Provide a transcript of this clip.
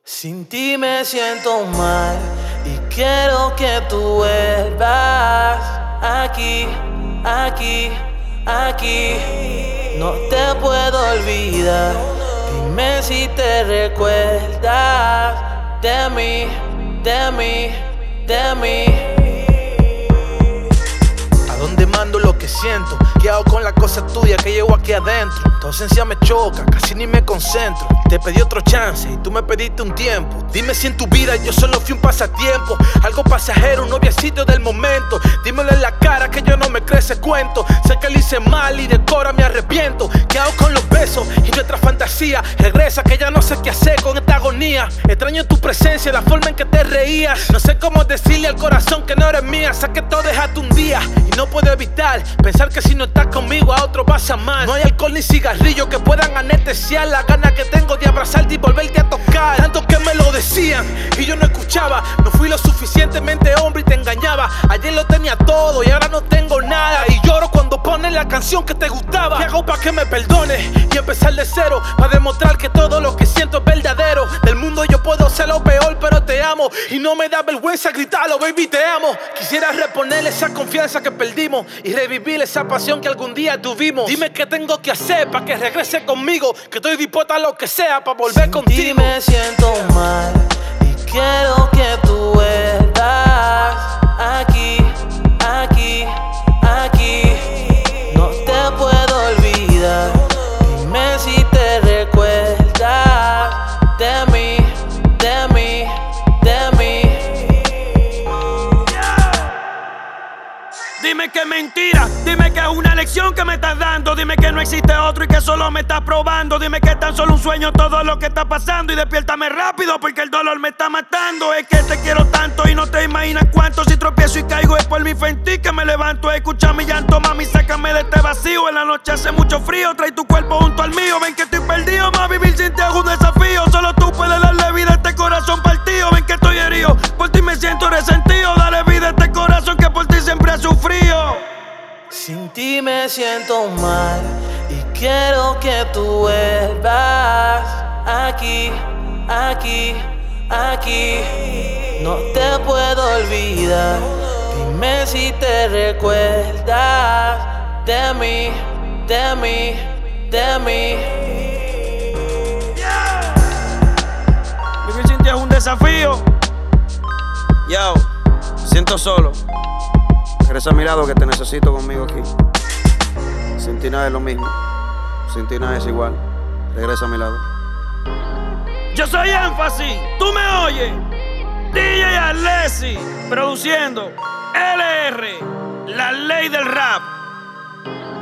Sin ti me siento mal y quiero que tú vuelvas aquí, aquí, aquí. No te puedo olvidar, dime si te recuerdas de mí, de mí, de mí. ¿A dónde mando lo que siento? ¿Qué hago con la cosa tuya que llevo aquí adentro? Tu ausencia me choca, casi ni me concentro. Te pedí otro chance y tú me pediste un tiempo. Dime si en tu vida yo solo fui un pasatiempo, algo pasajero, un noviecito del momento. Dímelo en la cara que yo no me creo ese cuento. Sé que lo hice mal y de cora me arrepiento. ¿Qué hago con los besos y nuestra fantasía? Regresa que ya no sé qué hacer con esta agonía. Extraño tu presencia, la forma en que te reías. No sé cómo decirle al corazón que no eres mía. Sé que todo dejaste un día y no puedo evitar pensar que si no estás conmigo a otro vas a amar. No hay alcohol ni cigarrillo que puedan anestesiar la gana que tengo de abrazarte y volverte a tocar. Tanto que me lo decían y yo no escuchaba. No fui lo suficientemente hombre y te engañaba. Ayer lo tenía todo y ahora no tengo nada. Y lloro cuando ponen la canción que te gustaba. ¿Qué hago para que me perdones y empezar de cero? Para demostrar que todo lo que siento es verdadero. Del mundo yo puedo ser lo peor pero te amo. Y no me da vergüenza gritarlo, baby, te amo. Quisiera reponerle esa confianza que perdimos y revivir esa pasión que algún día tuvimos. Dime qué tengo que hacer para que regrese conmigo, que estoy dispuesta a lo que sea para volver contigo. Sin ti me siento mal y quiero que tú vuelvas aquí, aquí, aquí. No te puedo olvidar, dime si te recuerdas de mí, de mí, de mí. Dime que es mentira, dime que es una lección que me estás dando. Dime que no existe otro y que solo me estás probando. Dime que es tan solo un sueño todo lo que está pasando. Y despiértame rápido porque el dolor me está matando. Es que te quiero tanto y no te imaginas cuánto. Si tropiezo y caigo es por mi fe en ti que me levanto. Escucha mi llanto, mami, sácame de este vacío. En la noche hace mucho frío, trae tu cuerpo junto al mío. Ven que estoy perdido, más vivir sin ti es un desafío. Solo tú puedes darle vida a este corazón partido. Ven que estoy herido, por ti me siento resentido. Dale vida a este corazón que por ti siempre ha sufrido. Sin ti me siento mal y quiero que tú vuelvas aquí, aquí, aquí. No te puedo olvidar, dime si te recuerdas de mí, de mí, de mí. Vivir sin ti es un desafío. Yo, me siento solo. Regresa a mi lado que te necesito conmigo aquí. Sin ti nada es lo mismo, sin ti nada es igual. Regresa a mi lado. Yo soy Énfasis, tú me oyes. DJ Alessi, produciendo LR, la ley del rap.